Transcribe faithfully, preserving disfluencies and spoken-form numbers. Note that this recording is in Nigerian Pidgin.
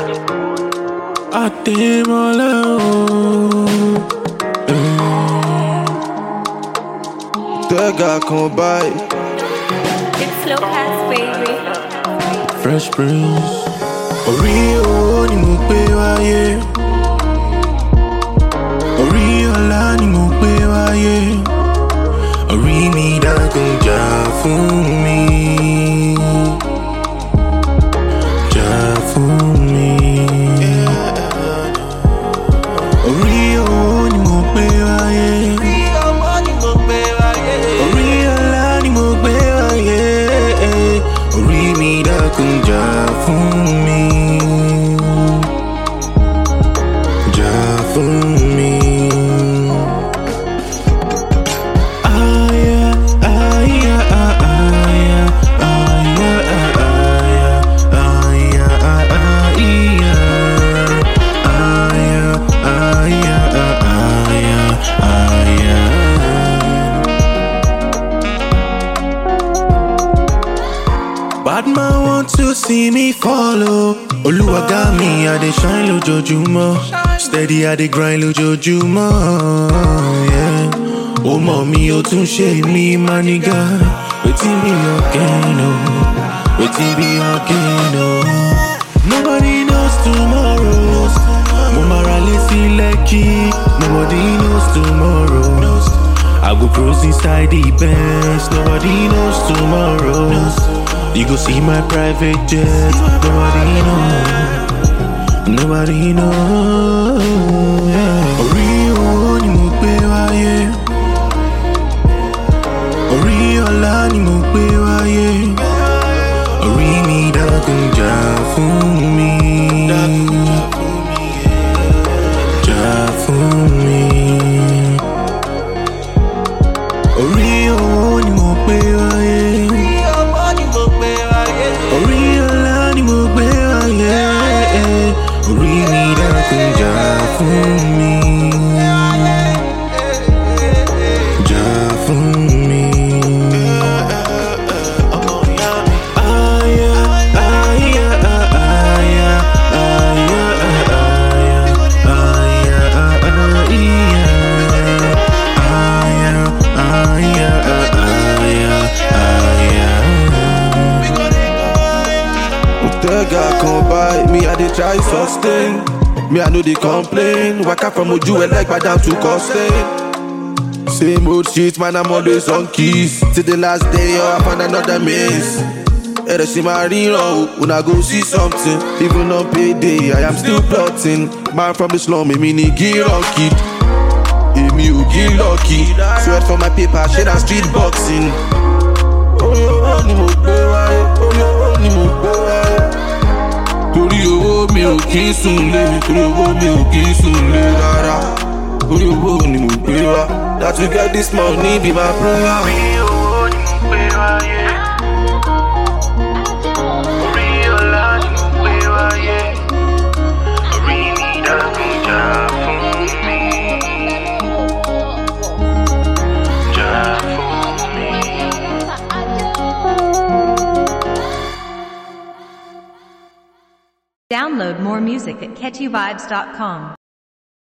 Adémọ́lá o. Tẹ́gà kan báyìí. It's Slow Cats, baby. Fresh Prince. Orí owó ni mo gbé wáyé. Orí ọlá ni mo gbé wáyé. Orí mi dákun jà fún mi. Jà fún mi. Orí owó ni mo gbé wáyé. Orí ọlá ni mo gbé wáyé. Orí mi dákun jà fún mi. Jà fún mi. Aya, aya, aya, aya, aya, aya, aya, aya, aya, aya, aya. Bad man want to see me follow. Oluwa got me, I dey shine lójoojúmọ́. Steady, I dey grind lójoojúmọ́. Yeah. Oh mommy, o tún ṣe mí, my nigga. Wetin be your gain, oh? Wetin be your gain, oh? Nobody knows tomorrow. Mo máa ra lé sí Lekki. Nobody knows tomorrow. I go cruise inside the Benz. Nobody knows tomorrow. You go see my private jet. Nobody know. Nobody know. Yeah. Orí owó ni mo gbé wáyé. Orí ọlá ni mo gbé wáyé. Orí mi dákun jà fún mi. Jà fún mi. Orí owó ni mo gbé wáyé. Orí ọlá ni mo gbé wáyé. Orí mi dákun jà fún mi. Jà fún mi. Aya, aya, aya, aya, aya, aya, aya, aya, aya, aya. Tẹ́gà kan báyìí. Me, I dey try sustain. Me, I no dey complain. Waka from Oju Elegba down to Costain. Same old shit, man, I'm always on keys. Till the last day, oh, I find another miss. Ẹ̀rẹ̀ sì máa ríran o, una go see something. Even on payday, I am still plotting. Man from the slum, èmi ni gíran kid. Èmi ò gílọ̀kì. Sweat for my paper, shade and street boxing. Orí owó ni mo gbé wáyé. Orí owó ni mo gbé wáyé. Torí owó mi ò kí ń sùn lé. Torí owó mi ò kí ń sùn lé rárá. Orí owó ni mo gbé wá. That to get this money be my prayer. Orí owó ni mo gbé wáyé. Orí ọlá ni mo gbé wáyé. Orí mi dákun jà fún mi. Jà fún mi. Download more music at catchy vibes dot com.